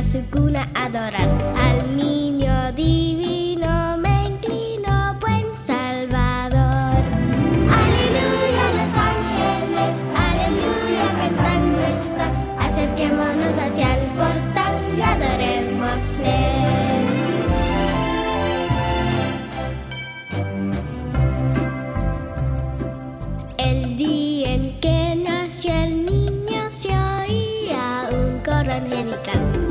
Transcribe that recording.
su cuna a adorar. Al niño divino me inclino, buen Salvador. Aleluya, los ángeles, aleluya, cantando están. Acerquémonos hacia el portal y adorémosle. El día en que nació el niño se oía un coro angelical.